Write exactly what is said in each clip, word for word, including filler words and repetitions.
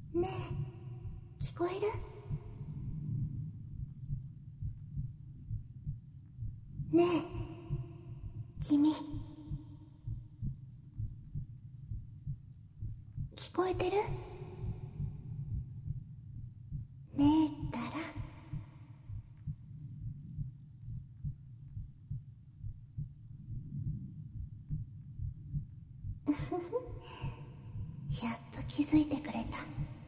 ねえ、聞こえる？ねえ、君、聞こえてる？ねえったら。やっと気づいてくれた。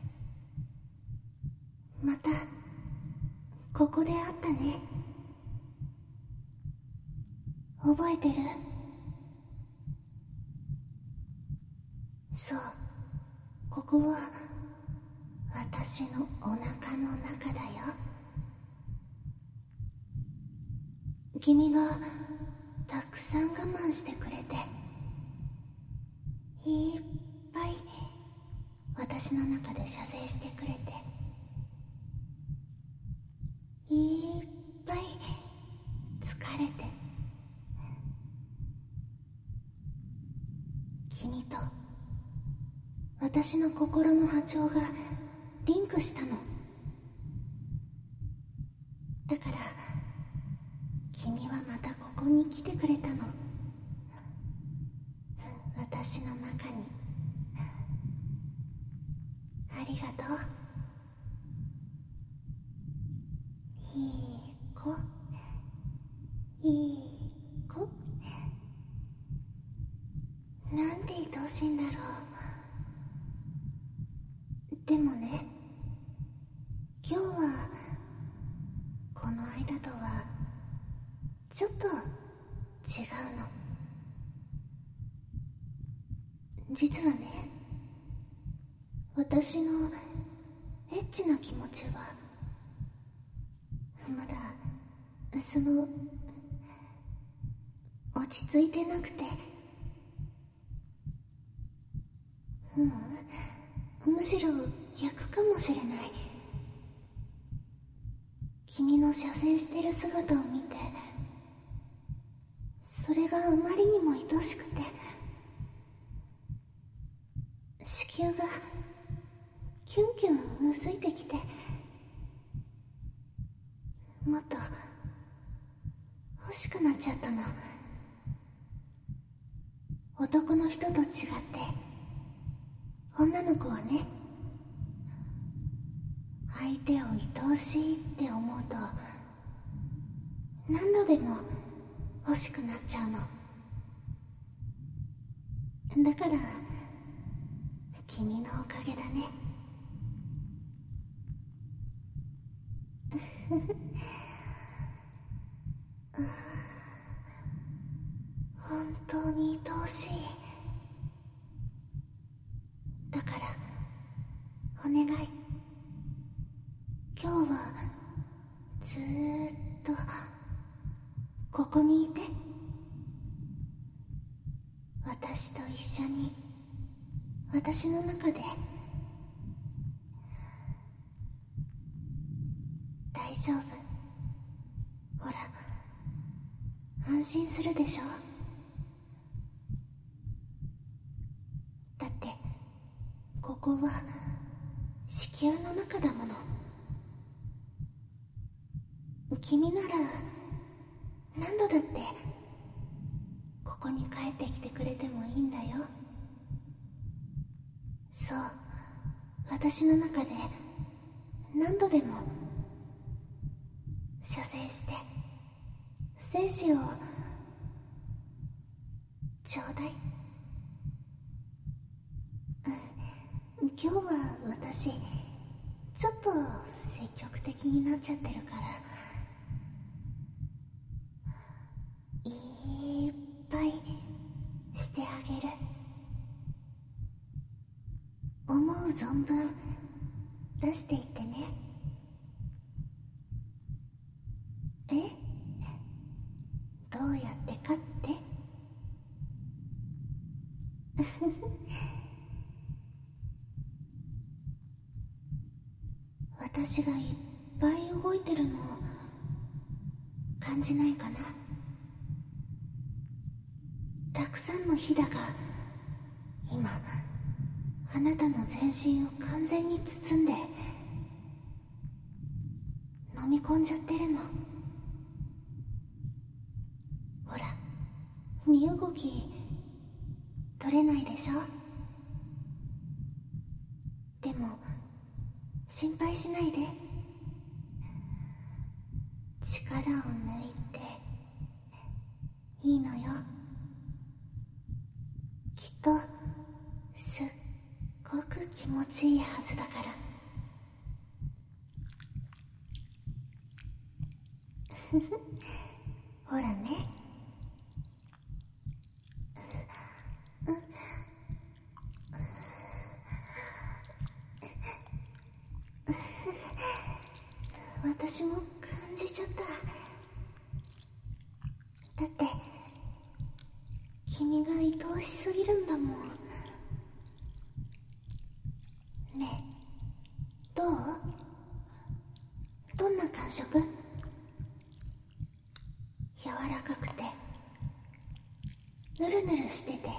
またここで会ったね。覚えてる？そう、ここは私のお腹の中だよ。君がたくさん我慢してくれて、いっぱい私の中で射精してくれて、いっぱい疲れて、君と私の心の波長がリンクしたの。だから君はまたここに来てくれたの。私の中に。ありがとう。いい子、いい子。なんて愛おしいんだろう。でもね、今日はこの間とはちょっと違うの。実はね、私のエッチな気持ちはまだその落ち着いてなくて。ううん、むしろ逆かもしれない。君の射精してる姿を見て、それがあまりにも愛しくて、子宮がキュンキュンうずいてきて、もっと欲しくなっちゃったの。男の人と違って女の子はね、相手を愛おしいって思うと何度でも欲しくなっちゃうの。だから君のおかげだね。本当に愛おしい。だからお願い、今日はずーっとここにいて。私と一緒に私の中で。大丈夫、ほら安心するでしょ。だってここは子宮の中だもの。君なら何度だってここに帰ってきてくれてもいいんだよ。そう、私の中で何度でも射精して精子をちょうだい。うん、今日は私ちょっと積極的になっちゃってるから、いっぱいしてあげる。思う存分出していってね。え？どうやってかって？私がいっぱい動いてるのを感じないかな。たくさんのひだが今あなたの全身を完全に包んで飲み込んじゃってるの。ほら、身動き取れないでしょ。でも心配しないで。力を抜いていいのよ。きっとすっごく気持ちいいはずだから。ふふほらね。私も感じちゃった。だって君が愛おしすぎるんだもん。ねえ、どう？どんな感触？柔らかくてぬるぬるしてて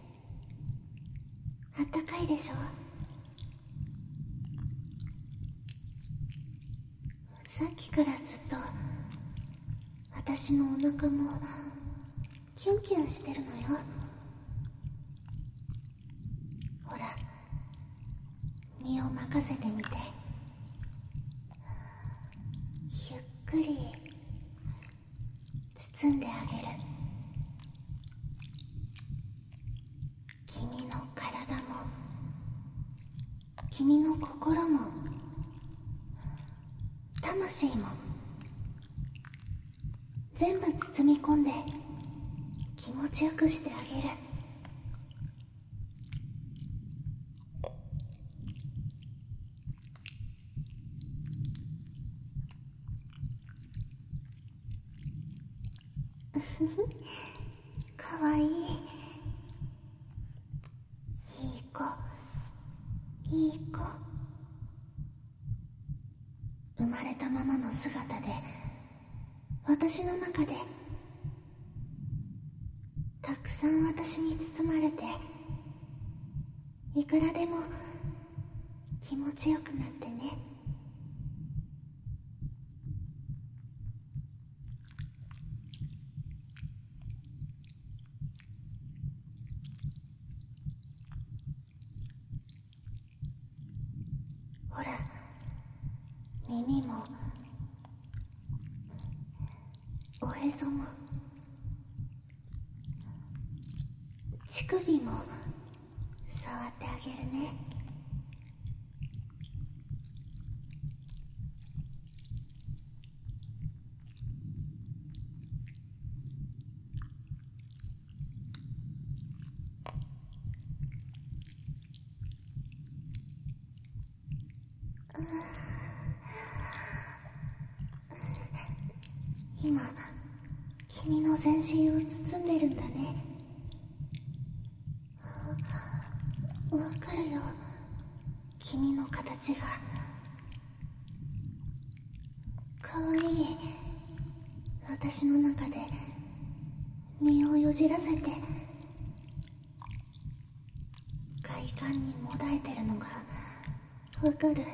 あったかいでしょ。さっきからずっと私のお腹もキュンキュンしてるのよ。ほら、身を任せてみて。ゆっくり包んであげる。君の体も君の心も魂も全部包み込んで気持ちよくしてあげる。かわいい。いい子、いい子。生まれたままの姿で私の中でたくさん私に包まれて、いくらでも気持ちよくなってね。ほら、耳もおへそも乳首も触ってあげるね。今君の全身を包んでるんだね。わかるよ、君の形がかわいい。私の中で身をよじらせて快感にもだえてるのがわかる。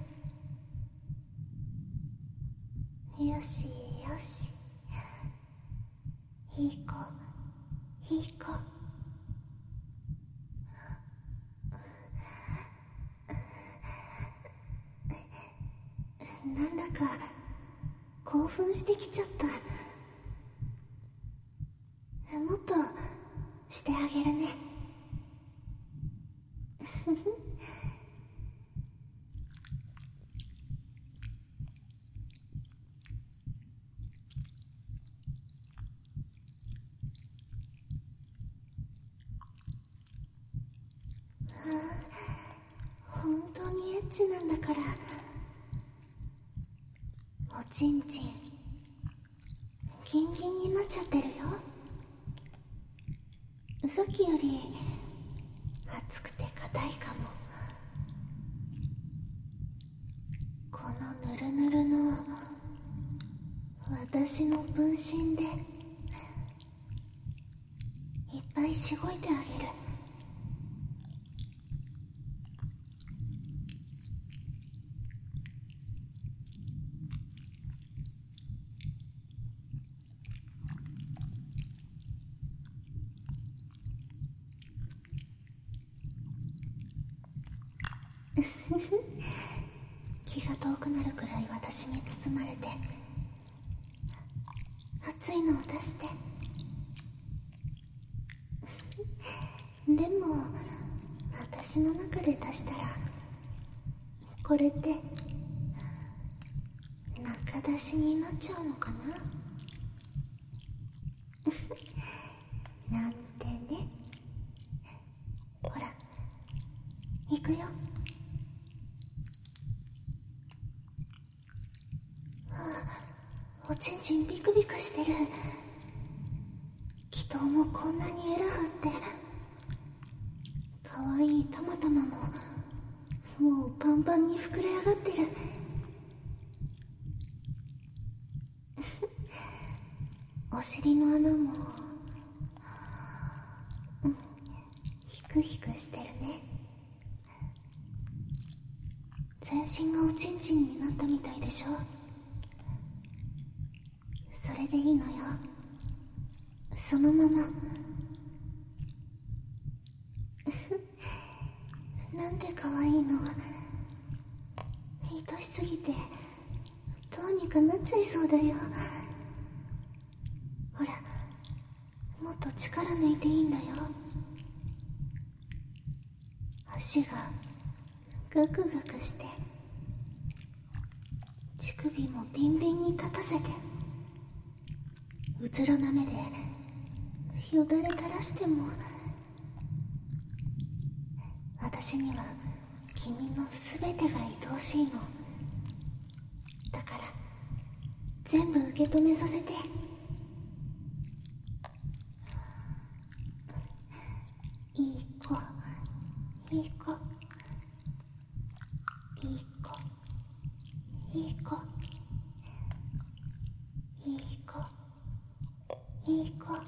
よしよし、いい子いい子。なんだか興奮してきちゃった。もっとしてあげるね。本当にエッチなんだから。おちんちんギンギンになっちゃってるよ。さっきより熱くて硬いかも。このぬるぬるの私の分身でいっぱいしごいてあげる。 気が遠くなるくらい私に包まれて、熱いのを出して。でも私の中で出したら、これって中出しになっちゃうのかななんてね。ほら、行くよ。おちんちんビクビクしてる。祈祷もこんなにエラ張って、かわいいたまたまももうパンパンに膨れ上がってる。お尻の穴もヒクヒクしてるね。全身がおちんちんになったみたいでしょ。それでいいのよ。そのまま。なんで可愛いの。愛しすぎてどうにかなっちゃいそうだよ。ほら、もっと力抜いていいんだよ。足がガクガクして、乳首もビンビンに立たせて、うつろな目でよだれ垂らしても、私には君のすべてが愛おしいの。だから全部受け止めさせて。いい子、いい子、いい子、いい子、いい子、いい子。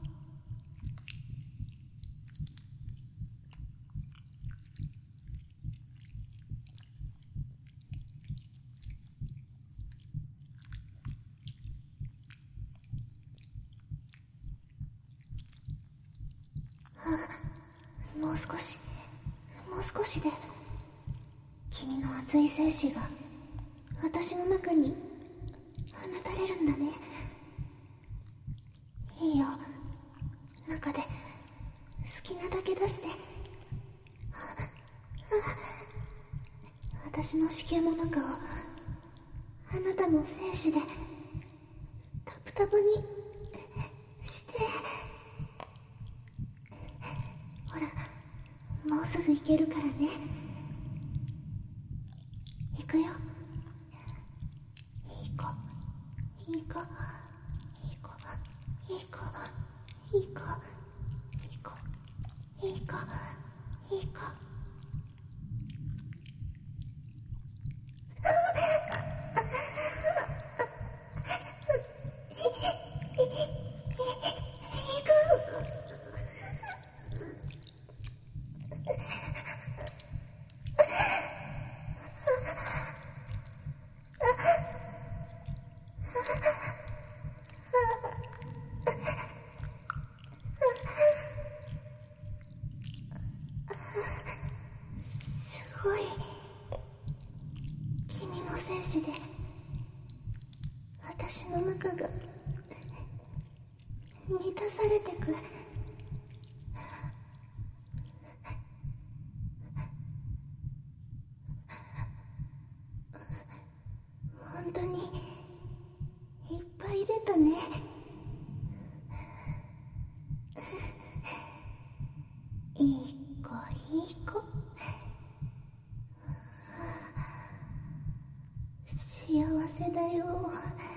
もう少し、もう少しで君の熱い精子が私の中に放たれるんだね。いいよ、中で好きなだけ出して。私の子宮の中をあなたの精子でタプタプにして。ほら、もうすぐ行けるからね。行くよ。いい子、いい子、いい子、いい子、いい子、いい子、いい子、いい子。すごい。君の精子で私の中が満たされてく。本当にいっぱい出たね。いい子、いい子。幸せだよ。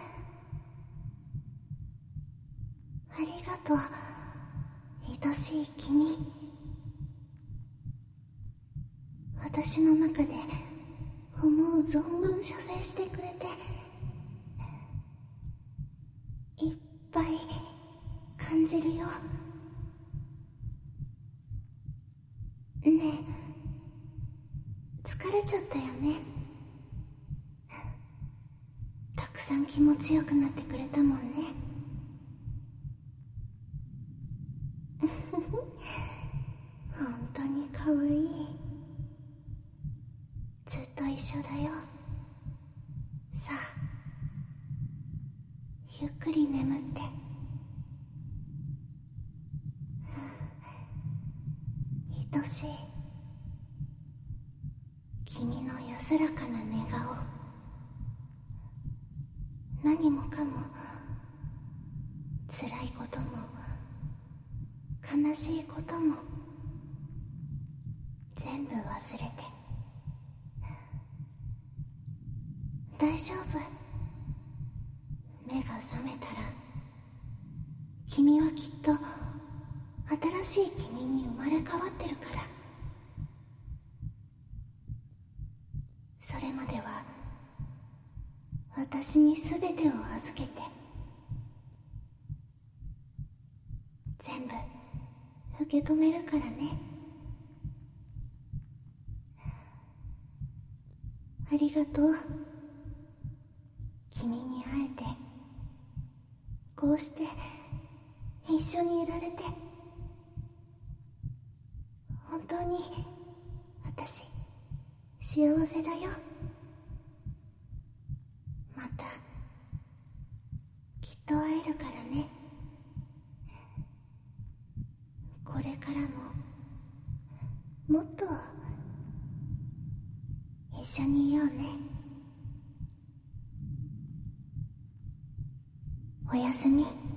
ありがとう、愛しい君。私の中で思う存分射精してくれて、いっぱい感じるよ。ねえ、疲れちゃったよね。たくさん気持ちよくなってくれたもんね。本当にかわいい。 一緒だよ。さあ、ゆっくり眠って。愛しい君の安らかな寝顔、何もかも辛いことも悲しいことも全部忘れて大丈夫。目が覚めたら君はきっと新しい君に生まれ変わってるから。それまでは私に全てを預けて全部受け止めるからね。ありがとう。君に会えてこうして一緒にいられて本当に私幸せだよ。またきっと会えるからね。これからももっと一緒にいようね。おやすみ。